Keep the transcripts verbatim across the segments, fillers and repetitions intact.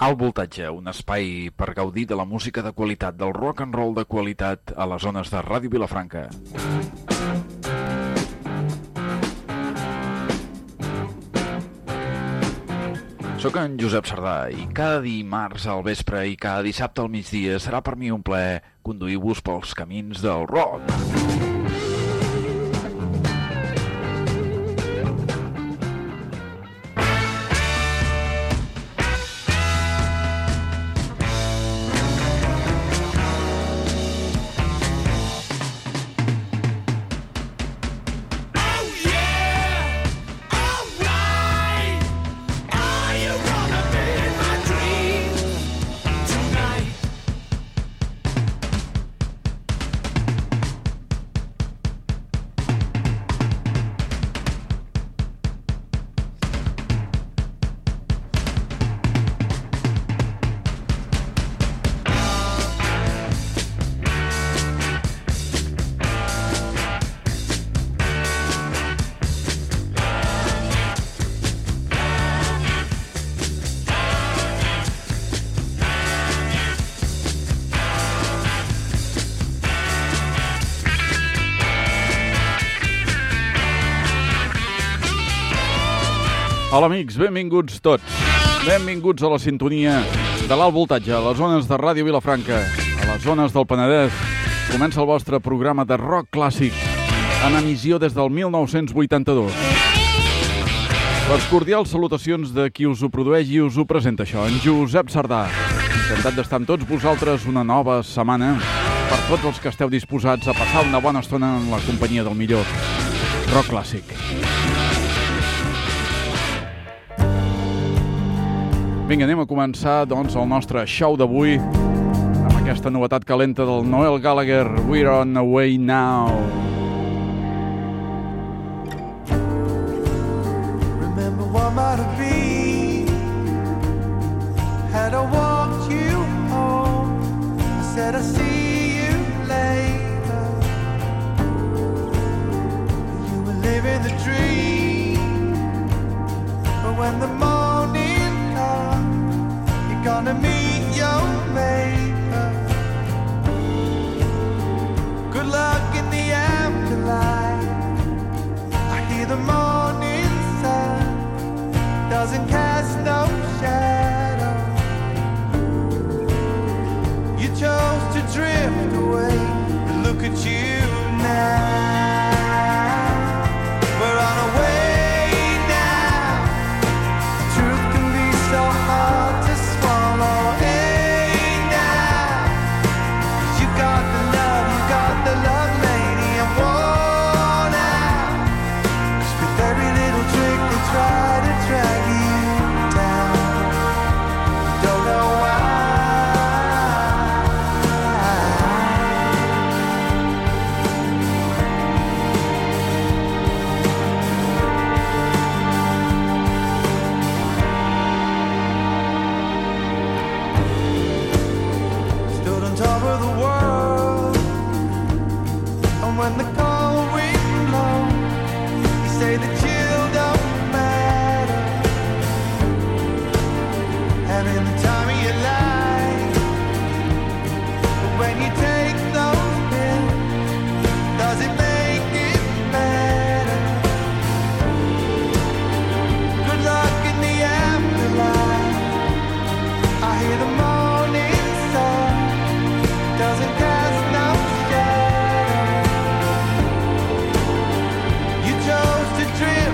Alt Voltatge, un espai per gaudir de la música de qualitat, del rock and roll de qualitat a les zones de Ràdio Vilafranca. Soc en Josep Sardà i cada dimarts al vespre i cada dissabte al migdia serà per mi un plaer conduir-vos pels camins del rock. Hola amics, benvinguts tots. Benvinguts a la sintonia de l'Alt Voltatge, a les zones de Ràdio Vilafranca, a les zones del Penedès. Comença el vostre programa de rock clàssic, en emissió des del mil nou-cents vuitanta-dos. Les cordials salutacions de qui us ho produeix i us ho presenta això, en Josep Sardà. Encantat d'estar amb tots vosaltres una nova setmana, per tots els que esteu disposats a passar una bona estona en la companyia del millor rock clàssic. Vinga, anem a començar doncs, el nostre show d'avui amb aquesta novetat calenta del Noel Gallagher, We're on the Way Now. Remember what might have been had I walked you home. I said I'll see you later. You were living the dream, but when the morning gonna meet your maker. Good luck in the afterlife. I hear the morning sun doesn't cast no shadow. You chose to drift away, but look at you now. We're on our way now. Truth can be so hard to swallow. Hey now, you got the love, you got the love, lady. I'm worn out, 'cause with every little trick they try to drag you down. Don't know why. Top of the world, and when the cold wind blows, you say the chill don't matter. Having the time of your life, but when you take those pills, does it make it better? Good luck in the afterlife. I hear the morning sun doesn't cast no shadow. You chose to drift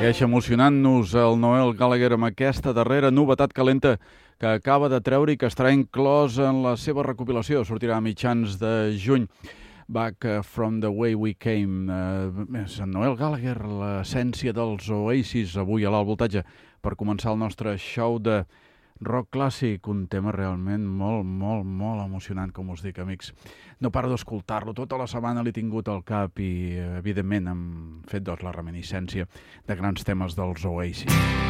Segueix emocionant-nos el Noel Gallagher amb aquesta darrera novetat calenta que acaba de treure i que estarà inclòs en la seva recopilació. Sortirà a mitjans de juny. Back from the way we came. Uh, és en Noel Gallagher, l'essència dels Oasis, avui a l'Alt Voltatge, per començar el nostre show de rock clàssic, un tema realment molt, molt, molt emocionant, com us dic, amics. No paro d'escoltar-lo, tota la setmana l'he tingut al cap i, evidentment, hem fet doncs, la reminiscència de grans temes dels Oasis.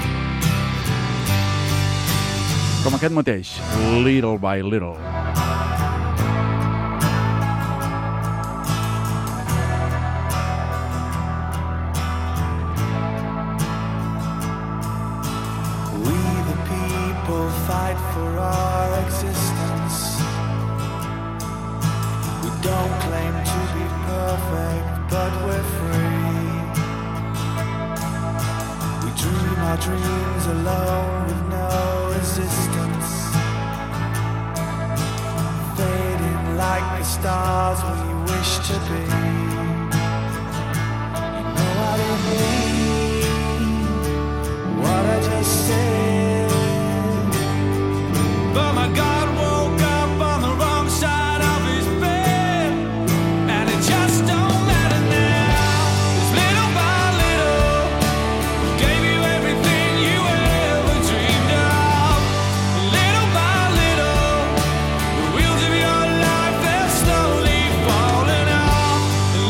Com aquest mateix, Little by Little. Fight for our existence. We don't claim to be perfect, but we're free. We dream our dreams alone with no resistance, fading like the stars when you wish to be. You know I didn't mean what I just said, but my God woke up on the wrong side of his bed, and it just don't matter now. 'Cause little by little, gave you everything you ever dreamed of. Little by little, the wheels of your life, they're slowly falling off.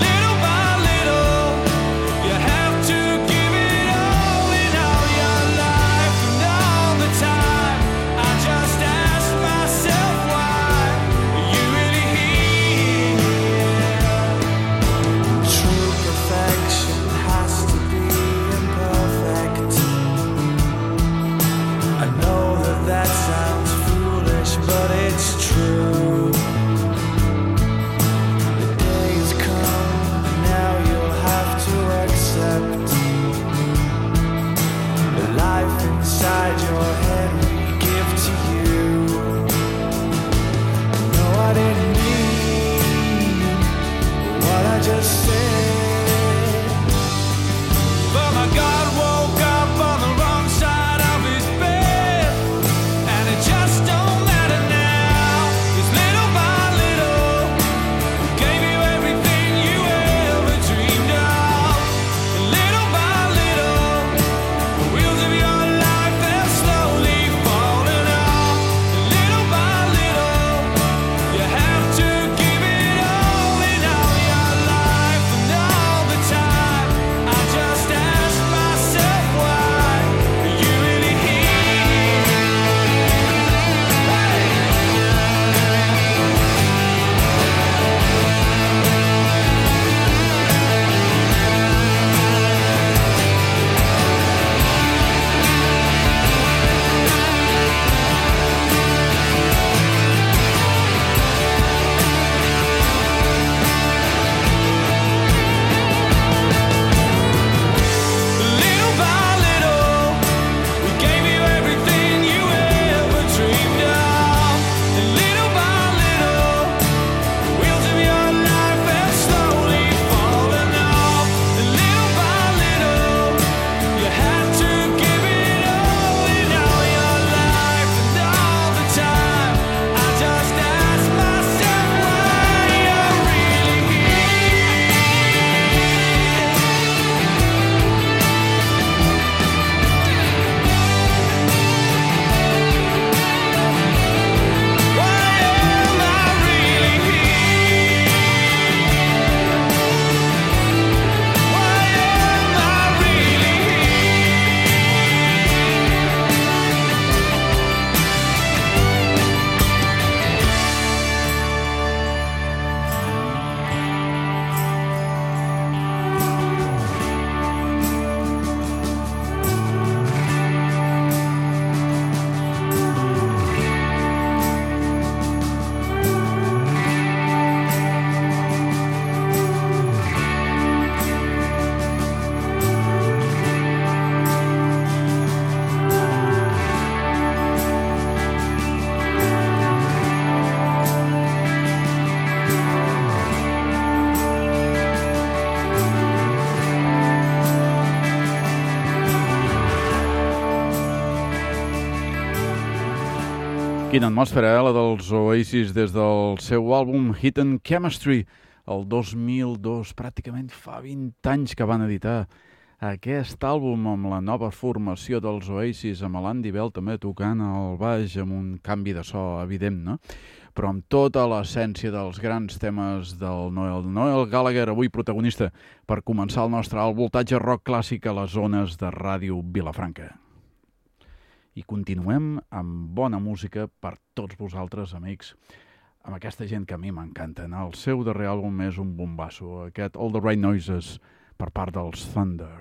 Quina atmosfera, eh, la dels Oasis des del seu àlbum Hidden Chemistry, el dos mil dos, pràcticament fa vint anys que van editar aquest àlbum amb la nova formació dels Oasis, amb l'Andy Bell també tocant el baix, amb un canvi de so evident, no? Però amb tota l'essència dels grans temes del Noel. Noel Gallagher, avui protagonista, per començar el nostre alt voltatge rock clàssic a les zones de Ràdio Vilafranca. I continuem amb bona música per tots vosaltres, amics, amb aquesta gent que a mi m'encanten. El seu darrer àlbum és un bombasso, aquest All the Right Noises, per part dels Thunder.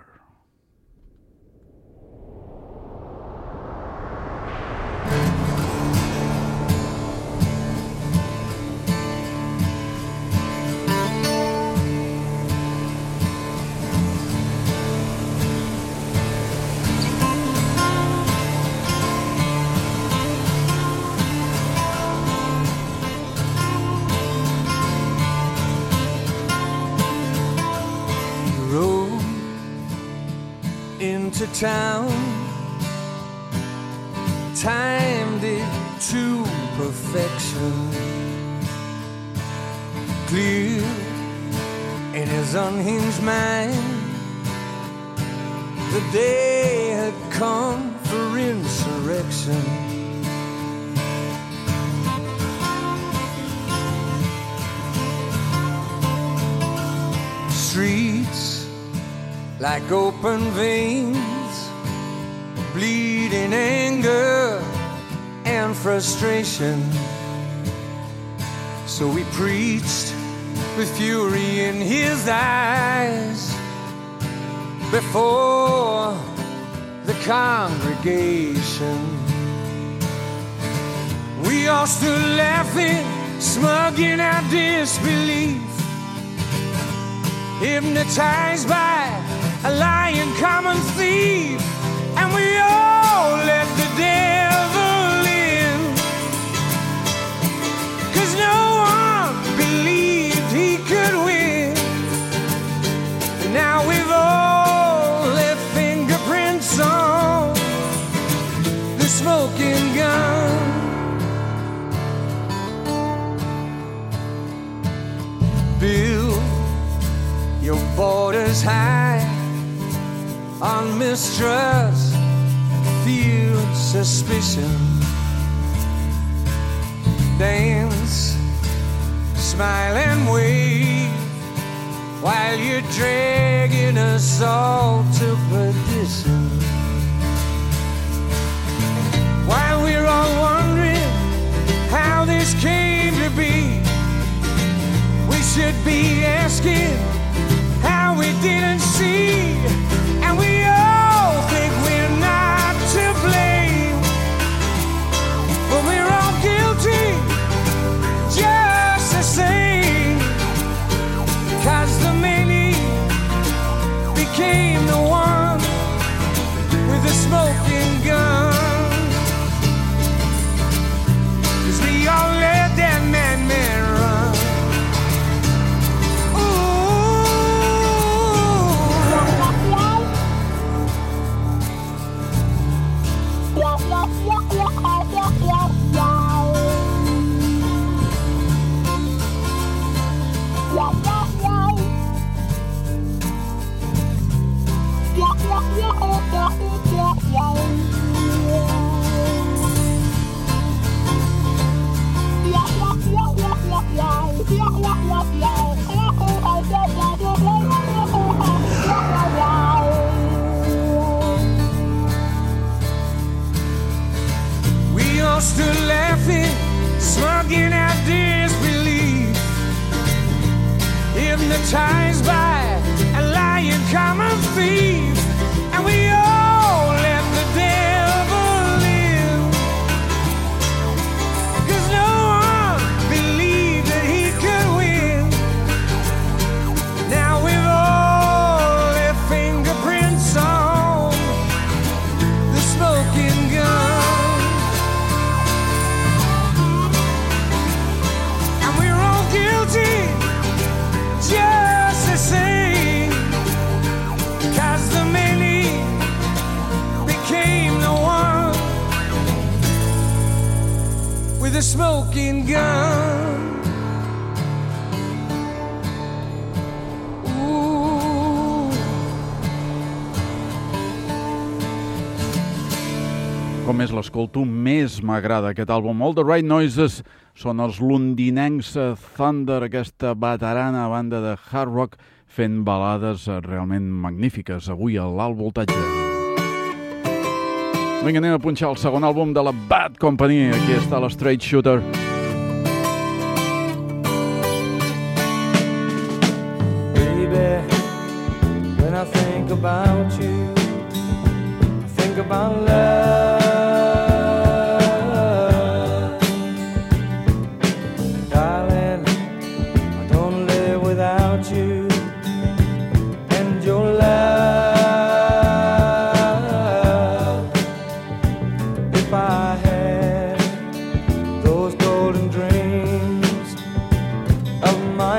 To town, timed it to perfection, clear in his unhinged mind, the day had come for insurrection. Streets like open veins, bleeding anger and frustration. So he preached with fury in his eyes before the congregation. We all stood laughing, smug in our disbelief, hypnotized by a lying common thief, and we all let the devil in, 'cause no one believed he could win. And now we've all left fingerprints on the smoking gun. Build your borders high on mistrust, fear, suspicion. Dance, smile and wave while you're dragging us all to perdition. While we're all wondering how this came to be, we should be asking how we didn't see. And we all think we're not to blame, but we're all guilty just the same, 'cause the many became the one with the smoking gun. 'Cause we all let that madman run. We all stood laughing, smug in our disbelief, hypnotized by a lying common thief, and we all let the devil in, 'cause no one believed that he could win. Now we've all left fingerprints on the smoking gun, and we're all guilty just the same, 'cause smoking gun. Ooh. Com més l'escolto, més m'agrada aquest àlbum. All the Right Noises són els londinencs Thunder, aquesta veterana banda de hard rock fent balades realment magnífiques avui a l'Alt Voltatge. Vinga, anem a punxar el segon àlbum de la Bad Company. Aquí està la Straight Shooter. Baby, when I think about you, I think about love. Darling, I don't live without you and your love. If I had those golden dreams of my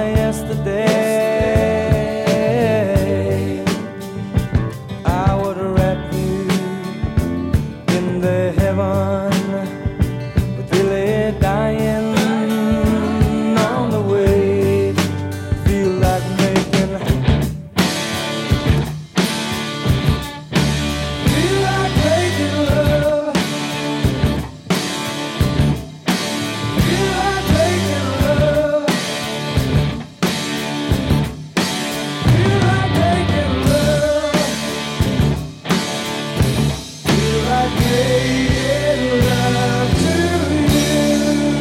yesterday, I would wrap you in the heaven with really dying on the way. Feel like making, feel like making love, feel like making love, feel like making love, feel like making love to you.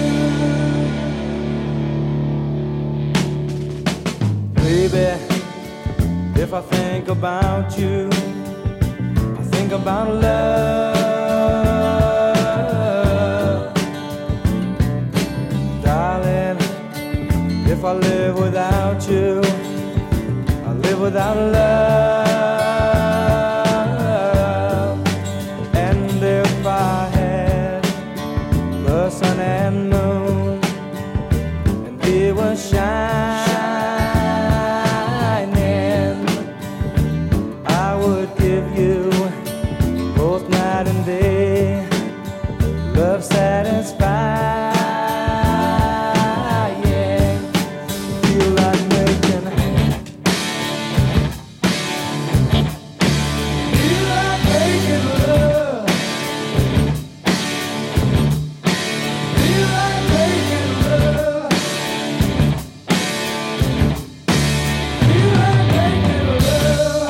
Baby, if I think about you, I think about love. Darling, if I live without you, I live without love. And if I had the sun and moon, and they were shining, I would give you both night and day love satisfying. Feel like making, feel like making love, feel like making love, feel like making love,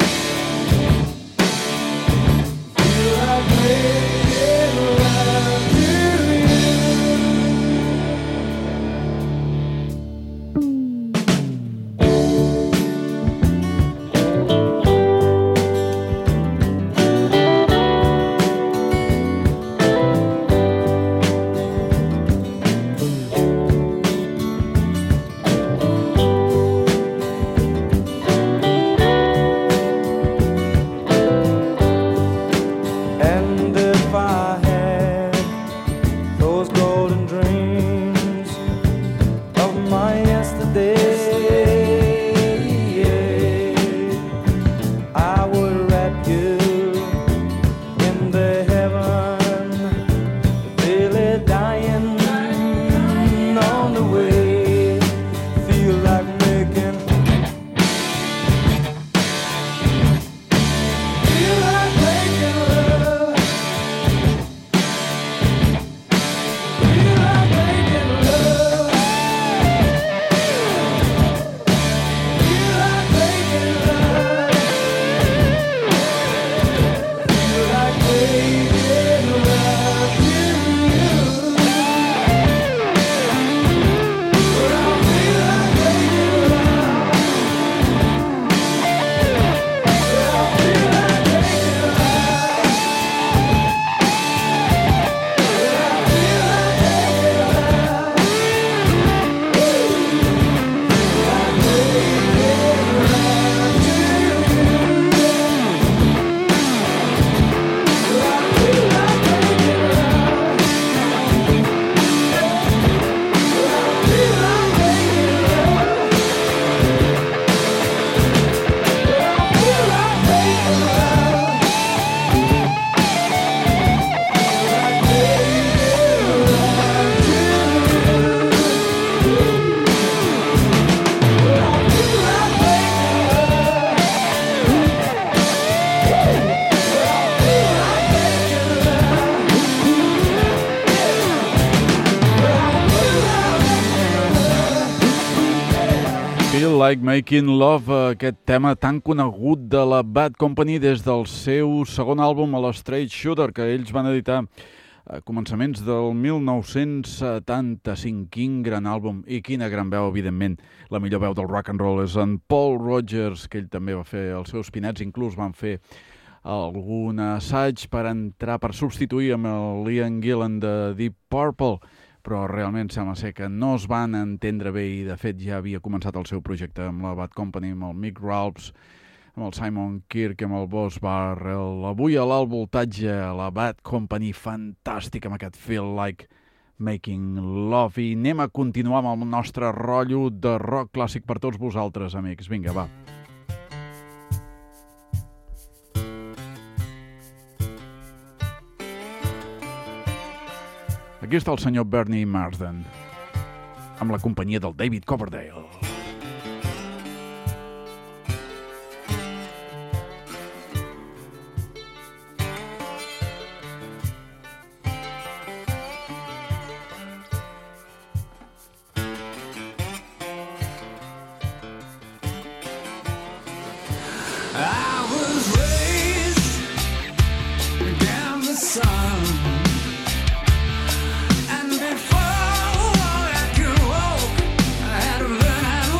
feel like making love to you. And if I had those golden dreams of my yesterday, I would wrap you in the heaven, really dying on the way. Feel like making, feel like making love, feel like making love, Feel Like Making Love, aquest tema tan conegut de la Bad Company des del seu segon àlbum, a l'Straight Shooter, que ells van editar a començaments del mil nou-cents setanta-cinc. Quin gran àlbum i quina gran veu, evidentment. La millor veu del rock and roll és en Paul Rodgers, que ell també va fer els seus pinets, inclús van fer algun assaig per entrar, per substituir amb el Ian Gillan de Deep Purple, però realment sembla ser que no es van entendre bé i de fet ja havia començat el seu projecte amb la Bad Company, amb el Mick Ralphs, amb el Simon Kirk, amb el Boss Barrel. Avui a l'alt voltatge, la Bad Company, fantàstic amb aquest Feel Like Making Love. I anem a continuar amb el nostre rotllo de rock clàssic per tots vosaltres, amics. Vinga, va. Aquí està el senyor Bernie Marsden, amb la companyia del David Coverdale. And before I could walk, I had to learn how to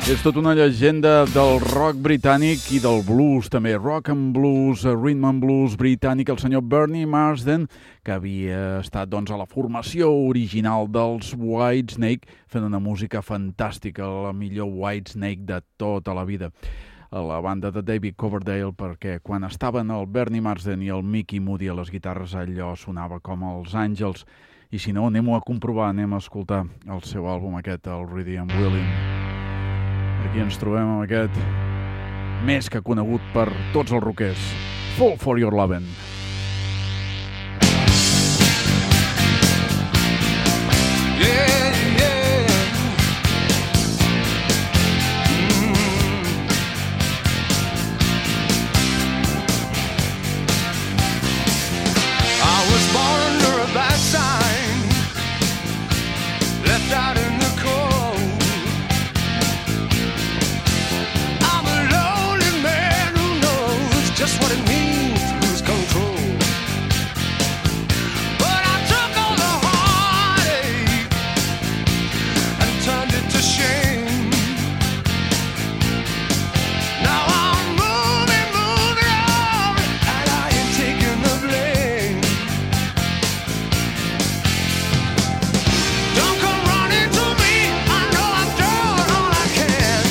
És tota una llegenda del rock britànic i del blues, també. Rock and blues, rhythm and blues britànic, el senyor Bernie Marsden, que havia estat doncs, a la formació original dels Whitesnake, fent una música fantàstica, la millor Whitesnake de tota la vida. A la banda de David Coverdale, perquè quan estaven el Bernie Marsden i el Mickey Moody a les guitarres, allò sonava com els àngels. I si no, anem-ho a comprovar, anem a escoltar el seu àlbum aquest, el Ready and Willing. Aquí ens trobem amb aquest més que conegut per tots els rockers, Fall for Your Lovin'. Yeah, yeah. Mm. I was born under a bad sign, left out in the cold. Just what it means to lose control. But I took all the heartache and turned it to shame. Now I'm moving, moving on, and I ain't taking the blame. Don't come running to me, I know I've done all I can.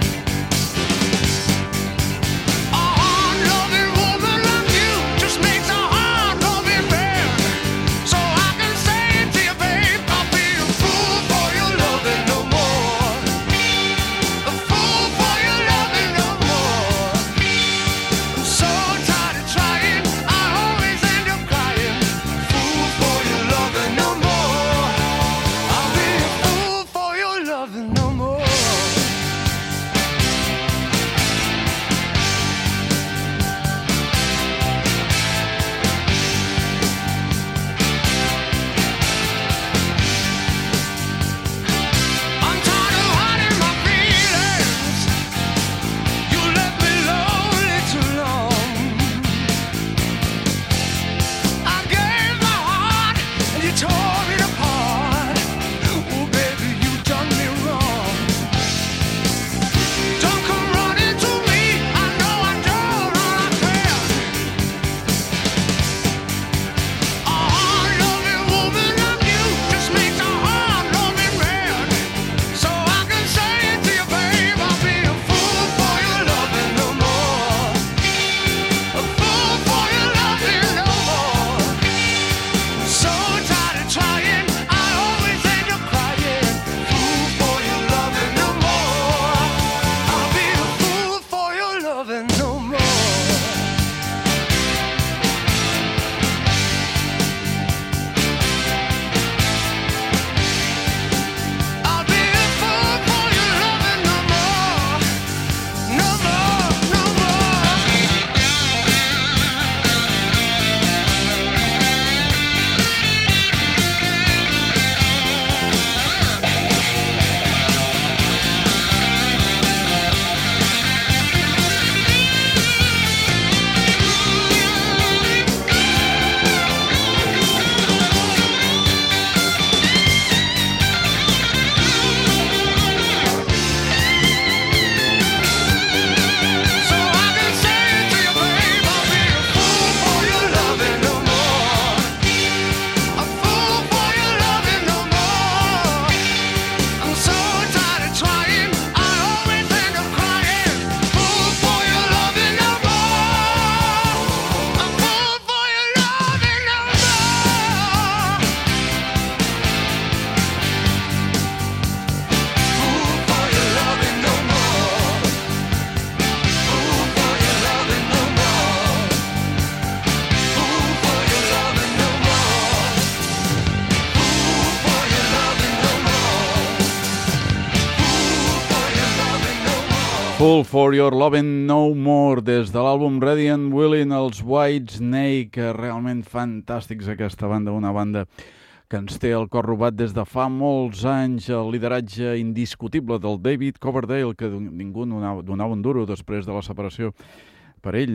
Fool for Your Lovin' No More, des de l'àlbum Ready and Willing, els Whitesnake, realment fantàstics aquesta banda, una banda que ens té el cor robat des de fa molts anys, el lideratge indiscutible del David Coverdale, que ningú donava un duro després de la separació. Per ell,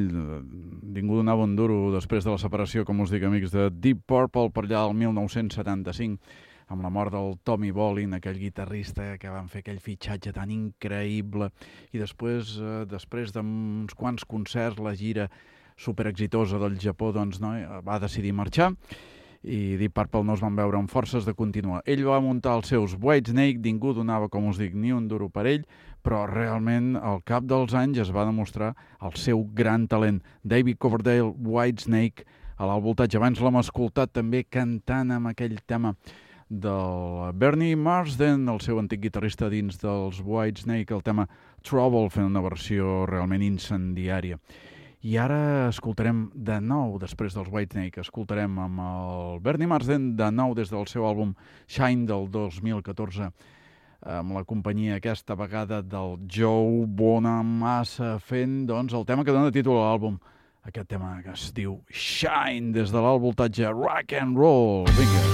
ningú donava un duro després de la separació, com us dic, amics, de Deep Purple, per allà el mil nou-cents setanta-cinc, amb la mort del Tommy Bolin, aquell guitarrista que van fer aquell fitxatge tan increïble, i després, eh, després d'uns quants concerts, la gira superexitosa del Japó, doncs, no, va decidir marxar, i Deep Purple no es van veure amb forces de continuar. Ell va muntar els seus Whitesnake, ningú donava, com us dic, ni un duro per ell, però realment al cap dels anys es va demostrar el seu gran talent. David Coverdale, Whitesnake, a l'alt voltatge. Abans l'hem escoltat també cantant amb aquell tema del Bernie Marsden, el seu antic guitarrista dins dels Whitesnake, el tema Trouble, fent una versió realment incendiària. I ara escoltarem de nou, després dels Whitesnake, escoltarem amb el Bernie Marsden de nou des del seu àlbum Shine del dos mil catorze, amb la companyia aquesta vegada del Joe Bonamassa, fent doncs el tema que dona títol a l'àlbum. Aquest tema que es diu Shine, des de l'alt voltatge rock and roll. Vinga.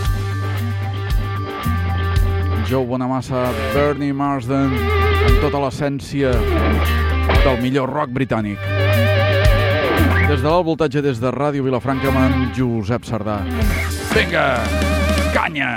Joe Bonamassa, Bernie Marsden, amb tota l'essència del millor rock britànic. Des de l'alt voltatge, des de Ràdio Vilafranca, amb en Josep Sardà. Vinga, canya!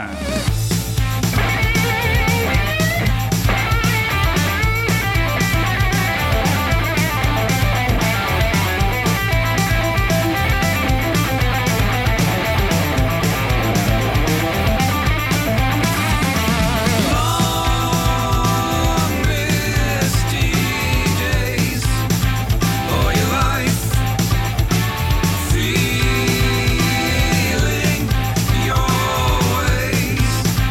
Feeling your ways.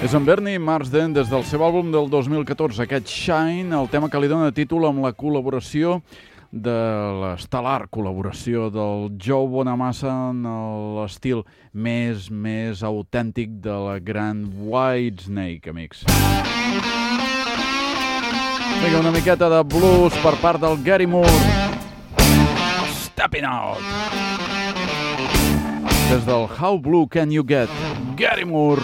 És en Bernie Marsden des del seu àlbum del dos mil catorze, aquest Shine, el tema que li dona títol amb la col·laboració de l'estel·lar col·laboració del Joe Bonamassa en l'estil més, més autèntic de la gran Whitesnake, amics. Vinga, una miqueta de blues per part del Gary Moore. Stepping Out. Des del How Blue Can You Get, Gary Moore.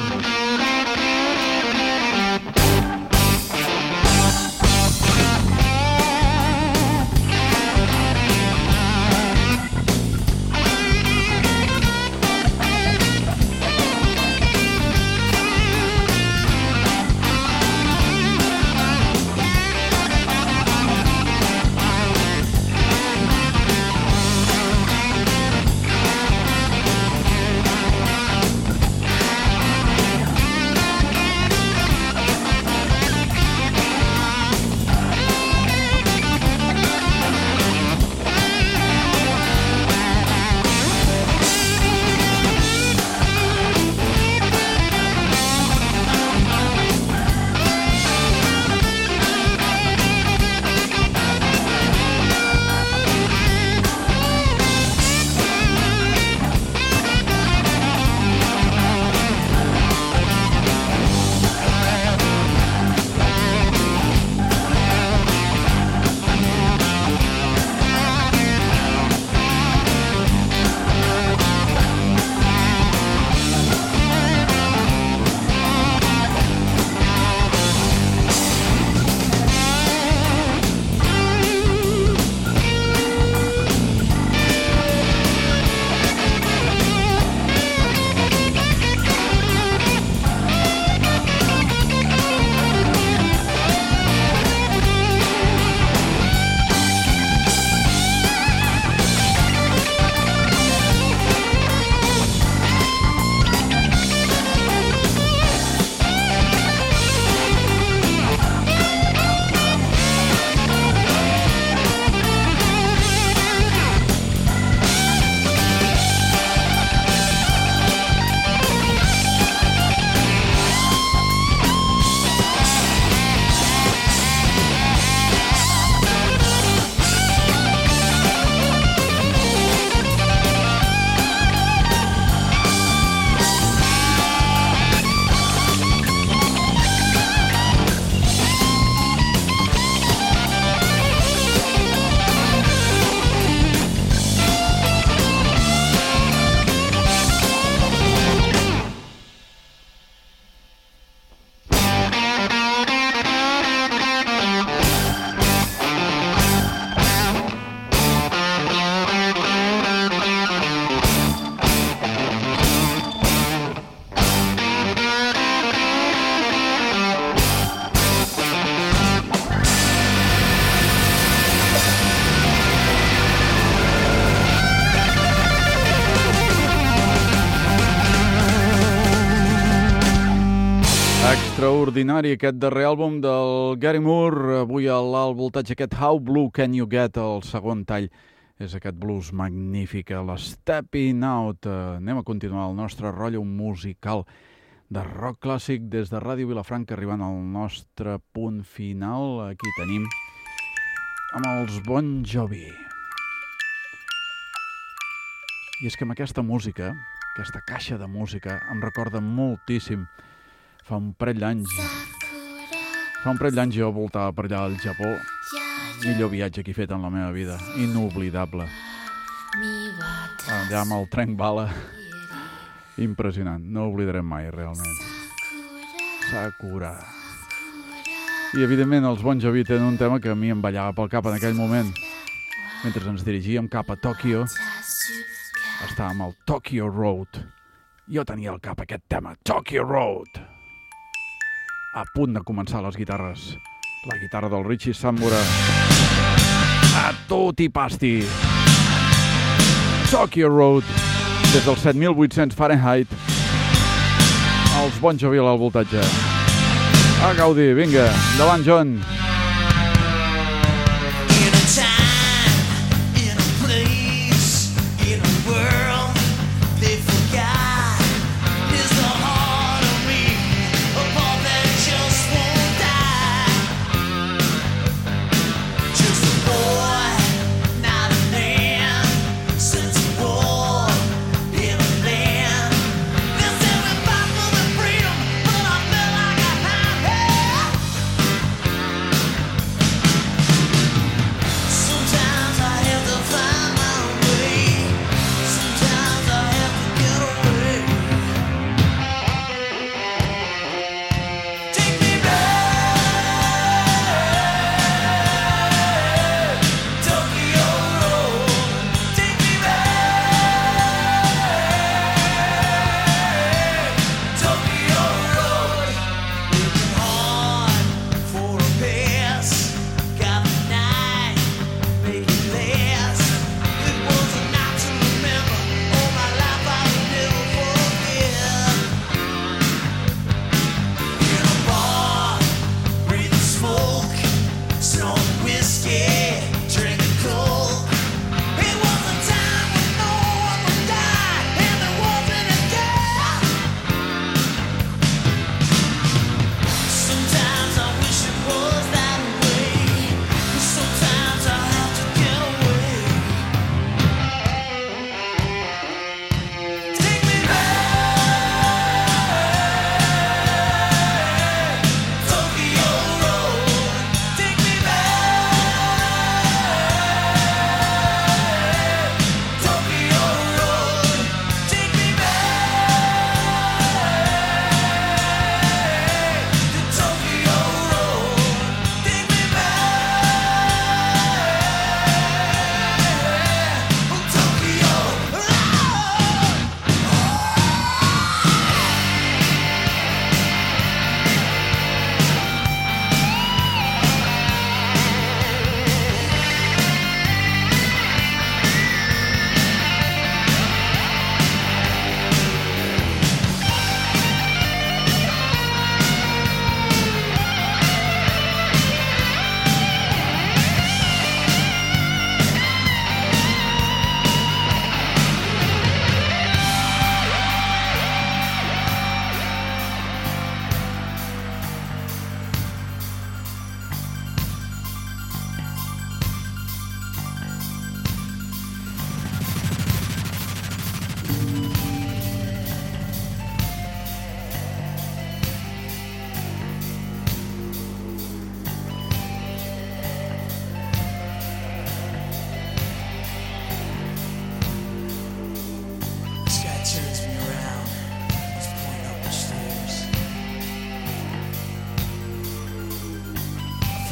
Extraordinari aquest darrer àlbum del Gary Moore, avui a l'alt voltatge, aquest How Blue Can You Get, el segon tall és aquest blues magnífic, l'Stepping Out. Anem a continuar el nostre rotllo musical de rock clàssic des de Ràdio Vilafranca, arribant al nostre punt final. Aquí tenim amb els Bon Jovi. I és que amb aquesta música, aquesta caixa de música, em recorda moltíssim fa un parell d'anys. Fa un parell d'anys jo voltava per allà al Japó. Millor viatge que he fet en la meva vida. Inoblidable. Allà amb el tren bala. Impressionant. No ho oblidarem mai, realment. Sakura. I, evidentment, els Bon Jovi tenen un tema que a mi em ballava pel cap en aquell moment. Mentre ens dirigíem cap a Tòquio, estàvem al Tokyo Road. Jo tenia al cap aquest tema, Tokyo Road. A punt de començar les guitarres. La guitarra del Richie Sambora. A tot i pasti. Tokyo Road. Des dels set mil vuit-cents Fahrenheit. Els Bon Jovi al voltatge. A gaudir, vinga. Endavant, John. World they forgot is the heart of me.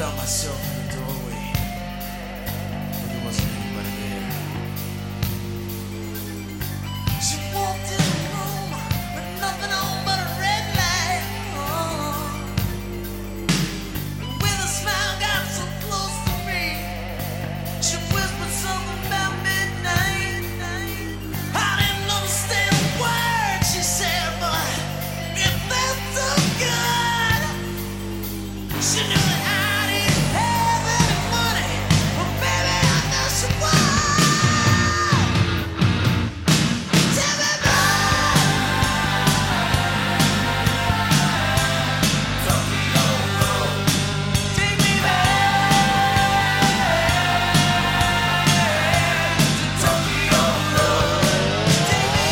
found myself in the doorway, but there wasn't anybody there. She walked in the room with nothing on but a red light. Oh. With a smile got so close to me, she whispered something about midnight. I didn't understand a word she said, but it felt so good. She knew that I didn't have any money, but baby I know she would. Tell me more. Tokyo Road, take me back to Tokyo Road, take me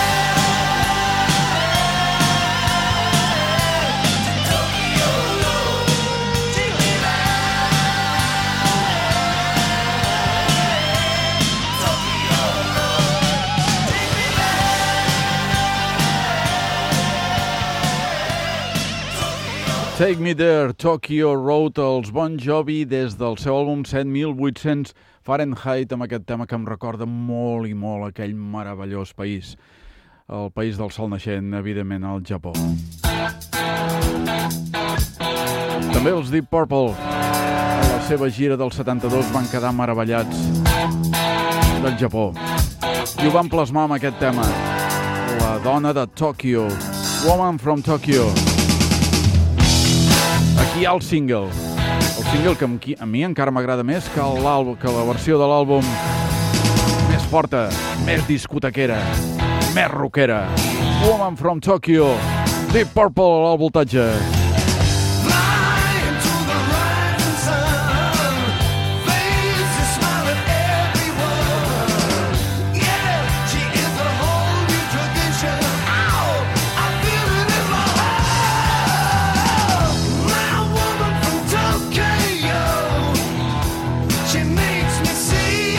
back to Tokyo Road, take me back Tokyo Road, take me back. Take Me There, Tokyo Road, els Bon Jovi des del seu àlbum set mil vuit-cents Fahrenheit, amb aquest tema que em recorda molt i molt aquell meravellós país, el país del sol naixent, evidentment, el Japó. També els Deep Purple, a la seva gira del setanta-dos, van quedar meravellats del Japó i ho van plasmar amb aquest tema, la dona de Tòquio, Woman from Tokyo. Aquí hi ha el single, el single que a mi encara m'agrada més que l'àlbum, que la versió de l'àlbum més forta, més discotequera, més rockera. Woman from Tokyo, Deep Purple a l'alt voltatge. Flying to the rising sun, faces smiling everyone. Yeah, she is a whole new tradition. Ow, I feel it in my heart. My woman from Tokyo, she makes me see.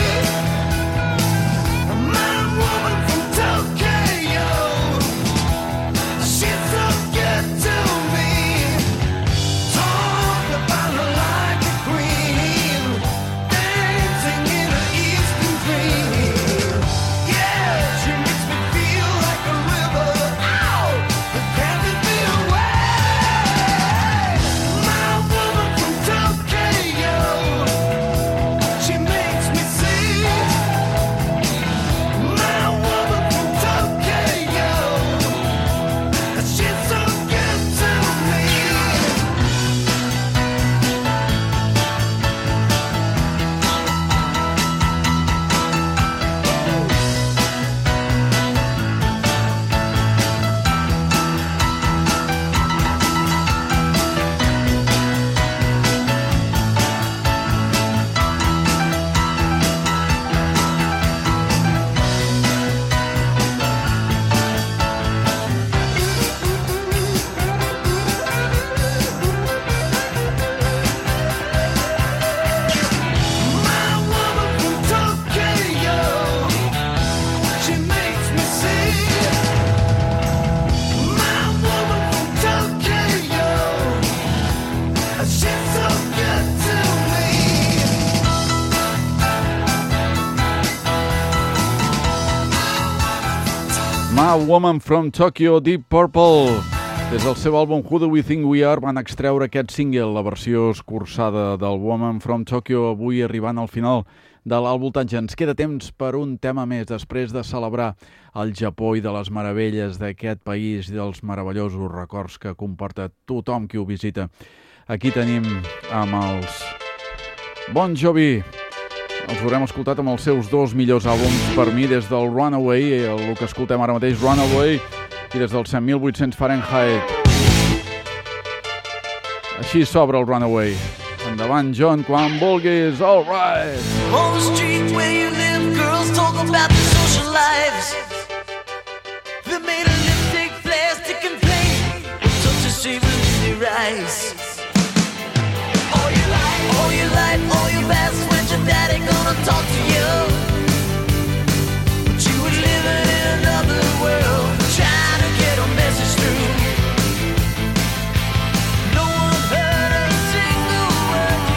My woman from Tokyo, she's so good to me. Talk about her like a queen, dancing in an eastern dream. Yeah, she makes me feel like a river. Ow, that carries me away. My woman from Tokyo, she makes me sing. My woman from Tokyo, she's so good to me. My woman from Tokyo, she makes me sing. My woman from Tokyo, she's so good to me. My Woman from Tokyo, Deep Purple. Des del seu àlbum Who Do We Think We Are van extreure aquest single, la versió escurçada del Woman from Tokyo, avui arribant al final de l'alt voltatge. Ens queda temps per un tema més, després de celebrar el Japó i de les meravelles d'aquest país i dels meravellosos records que comporta tothom qui ho visita. Aquí tenim amb els Bon Jovi. Els haurem escoltat amb els seus dos millors àlbums per mi, des del Runaway, el que escoltem ara mateix, Runaway, i des del set mil vuit-cents Fahrenheit. Així s'obre el Runaway. Endavant, John, quan vulguis. All right. On the street where you live, girls talk about their social lives. They made a lipstick, plastic, and plain, such a shame in their eyes. All your life, all your life, all your past, when's your daddy gonna talk to you? But you were living in another world, trying to get a message through. No one heard a single word you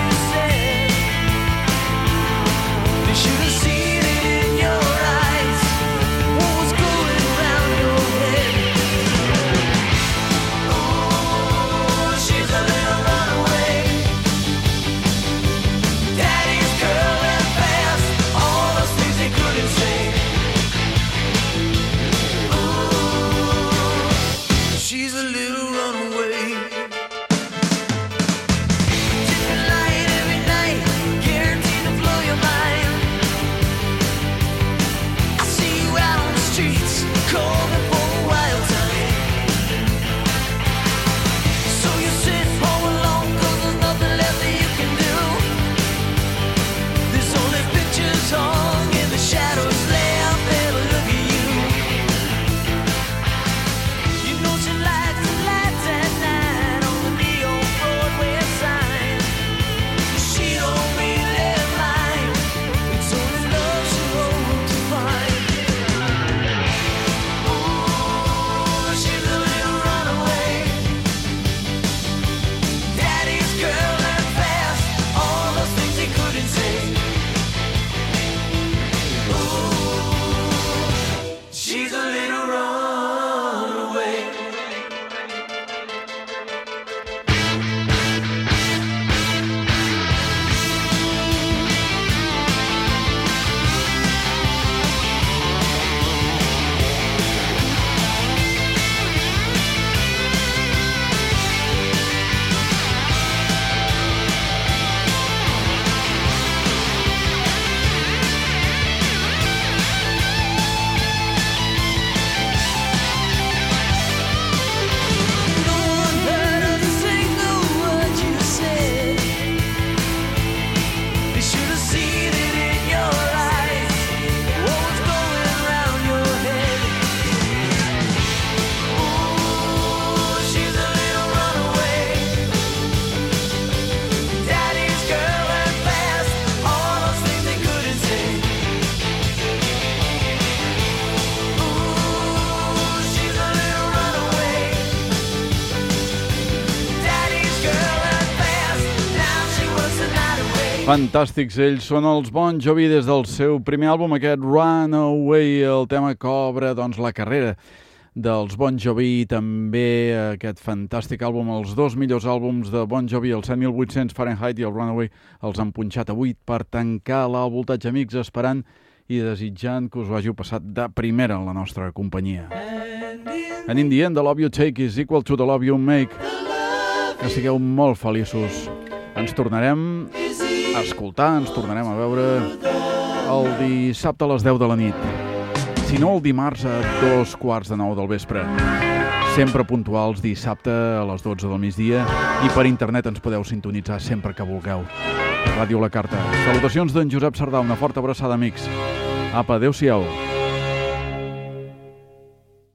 Fantàstics, ells són els Bon Jovi des del seu primer àlbum, aquest Runaway, el tema que obre doncs, la carrera dels Bon Jovi, i també aquest fantàstic àlbum, els dos millors àlbums de Bon Jovi, el set mil vuit-cents Fahrenheit i el Runaway, els han punxat a vuit per tancar l'alt voltatge, amics, esperant i desitjant que us ho hàgiu passat de primera en la nostra companyia. And in the end, the love you take is equal to the love you make. Que sigueu molt feliços. Ens tornarem a escoltar, ens tornarem a veure el dissabte a les deu de la nit. Si no, el dimarts a dos quarts de nou del vespre. Sempre puntuals, dissabte a les dotze del migdia, i per internet ens podeu sintonitzar sempre que vulgueu. Ràdio La Carta. Salutacions d'en Josep Sardà, una forta abraçada, amics. Apa, adeu-siau.